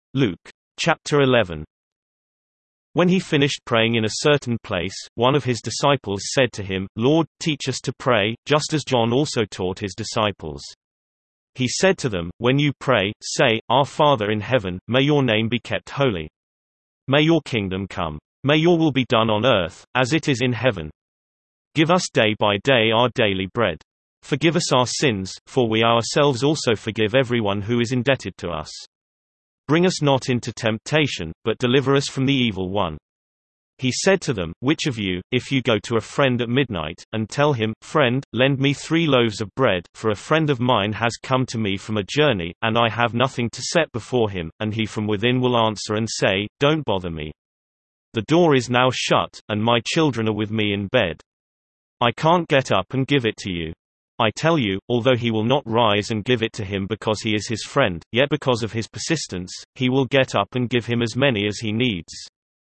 Luke. Chapter 11. When he finished praying in a certain place, one of his disciples said to him, Lord, teach us to pray, just as John also taught his disciples. He said to them, When you pray, say, Our Father in heaven, may your name be kept holy. May your kingdom come. May your will be done on earth, as it is in heaven. Give us day by day our daily bread. Forgive us our sins, for we ourselves also forgive everyone who is indebted to us. Bring us not into temptation, but deliver us from the evil one. He said to them, Which of you, if you go to a friend at midnight, and tell him, Friend, lend me 3 loaves of bread, for a friend of mine has come to me from a journey, and I have nothing to set before him, and he from within will answer and say, Don't bother me. The door is now shut, and my children are with me in bed. I can't get up and give it to you. I tell you, although he will not rise and give it to him because he is his friend, yet because of his persistence, he will get up and give him as many as he needs.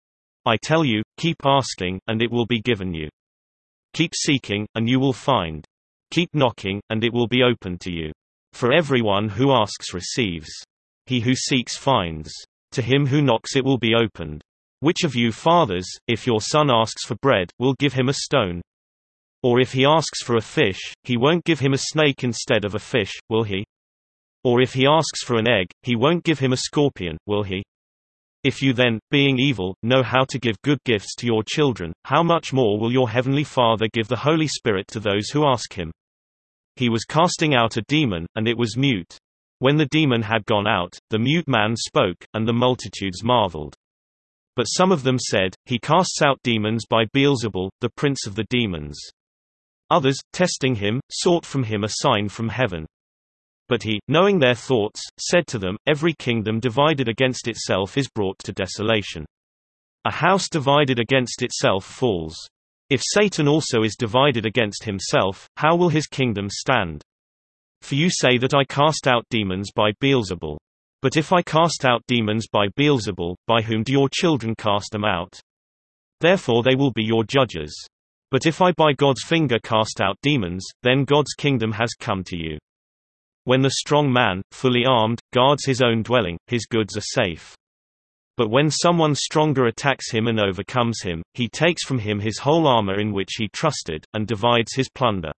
I tell you, keep asking, and it will be given you. Keep seeking, and you will find. Keep knocking, and it will be opened to you. For everyone who asks receives. He who seeks finds. To him who knocks it will be opened. Which of you fathers, if your son asks for bread, will give him a stone? Or if he asks for a fish, he won't give him a snake instead of a fish, will he? Or if he asks for an egg, he won't give him a scorpion, will he? If you then, being evil, know how to give good gifts to your children, how much more will your heavenly Father give the Holy Spirit to those who ask him? He was casting out a demon, and it was mute. When the demon had gone out, the mute man spoke, and the multitudes marveled. But some of them said, He casts out demons by Beelzebul, the prince of the demons. Others, testing him, sought from him a sign from heaven. But he, knowing their thoughts, said to them, Every kingdom divided against itself is brought to desolation. A house divided against itself falls. If Satan also is divided against himself, how will his kingdom stand? For you say that I cast out demons by Beelzebul. But if I cast out demons by Beelzebul, by whom do your children cast them out? Therefore they will be your judges. But if I by God's finger cast out demons, then God's kingdom has come to you. When the strong man, fully armed, guards his own dwelling, his goods are safe. But when someone stronger attacks him and overcomes him, he takes from him his whole armor in which he trusted, and divides his plunder.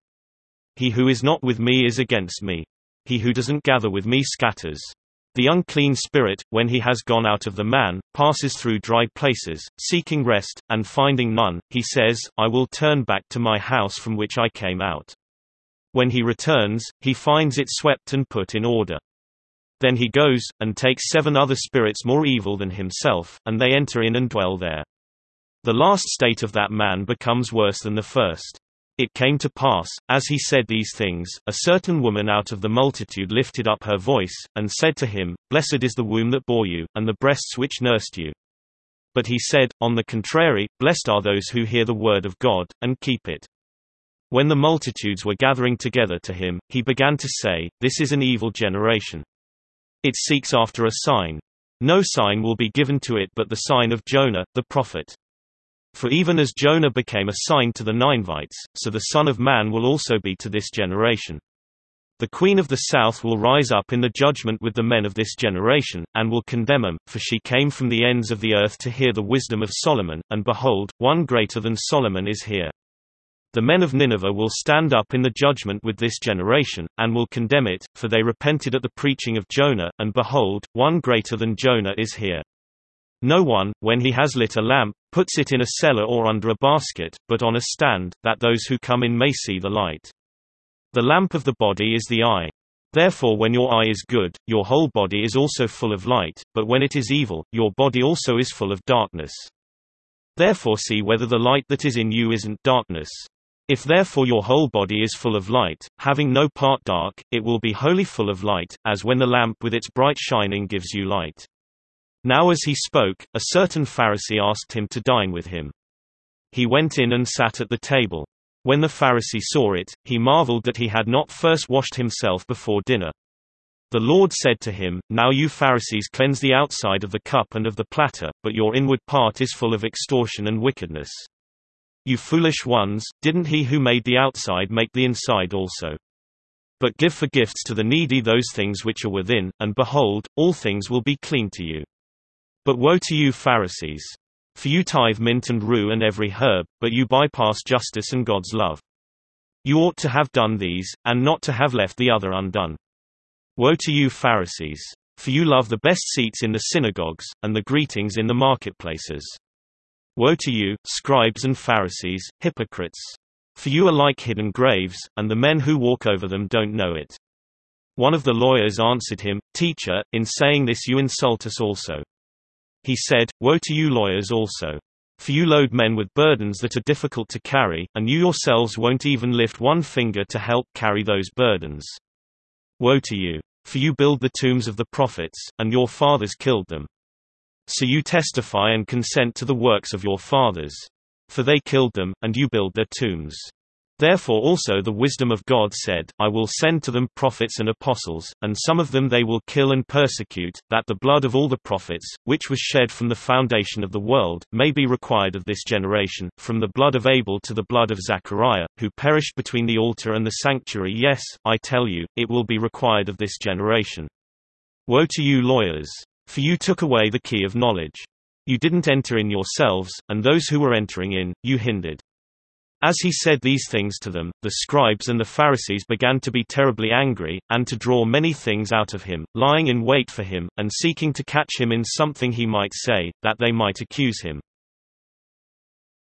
He who is not with me is against me. He who doesn't gather with me scatters. The unclean spirit, when he has gone out of the man, passes through dry places, seeking rest, and finding none, he says, I will turn back to my house from which I came out. When he returns, he finds it swept and put in order. Then he goes, and takes 7 other spirits more evil than himself, and they enter in and dwell there. The last state of that man becomes worse than the first. It came to pass, as he said these things, a certain woman out of the multitude lifted up her voice, and said to him, Blessed is the womb that bore you, and the breasts which nursed you. But he said, On the contrary, blessed are those who hear the word of God, and keep it. When the multitudes were gathering together to him, he began to say, This is an evil generation. It seeks after a sign. No sign will be given to it but the sign of Jonah, the prophet. For even as Jonah became a sign to the Ninevites, so the Son of Man will also be to this generation. The Queen of the South will rise up in the judgment with the men of this generation, and will condemn them, for she came from the ends of the earth to hear the wisdom of Solomon, and behold, one greater than Solomon is here. The men of Nineveh will stand up in the judgment with this generation, and will condemn it, for they repented at the preaching of Jonah, and behold, one greater than Jonah is here. No one, when he has lit a lamp, puts it in a cellar or under a basket, but on a stand, that those who come in may see the light. The lamp of the body is the eye. Therefore when your eye is good, your whole body is also full of light, but when it is evil, your body also is full of darkness. Therefore see whether the light that is in you isn't darkness. If therefore your whole body is full of light, having no part dark, it will be wholly full of light, as when the lamp with its bright shining gives you light. Now as he spoke, a certain Pharisee asked him to dine with him. He went in and sat at the table. When the Pharisee saw it, he marveled that he had not first washed himself before dinner. The Lord said to him, Now you Pharisees cleanse the outside of the cup and of the platter, but your inward part is full of extortion and wickedness. You foolish ones, didn't he who made the outside make the inside also? But give for gifts to the needy those things which are within, and behold, all things will be clean to you. But woe to you Pharisees! For you tithe mint and rue and every herb, but you bypass justice and God's love. You ought to have done these, and not to have left the other undone. Woe to you Pharisees! For you love the best seats in the synagogues, and the greetings in the marketplaces. Woe to you, scribes and Pharisees, hypocrites! For you are like hidden graves, and the men who walk over them don't know it. One of the lawyers answered him, Teacher, in saying this you insult us also. He said, Woe to you lawyers also! For you load men with burdens that are difficult to carry, and you yourselves won't even lift one finger to help carry those burdens. Woe to you! For you build the tombs of the prophets, and your fathers killed them. So you testify and consent to the works of your fathers. For they killed them, and you build their tombs. Therefore also the wisdom of God said, I will send to them prophets and apostles, and some of them they will kill and persecute, that the blood of all the prophets, which was shed from the foundation of the world, may be required of this generation, from the blood of Abel to the blood of Zachariah, who perished between the altar and the sanctuary. Yes, I tell you, it will be required of this generation. Woe to you lawyers! For you took away the key of knowledge. You didn't enter in yourselves, and those who were entering in, you hindered. As he said these things to them, the scribes and the Pharisees began to be terribly angry, and to draw many things out of him, lying in wait for him, and seeking to catch him in something he might say, that they might accuse him.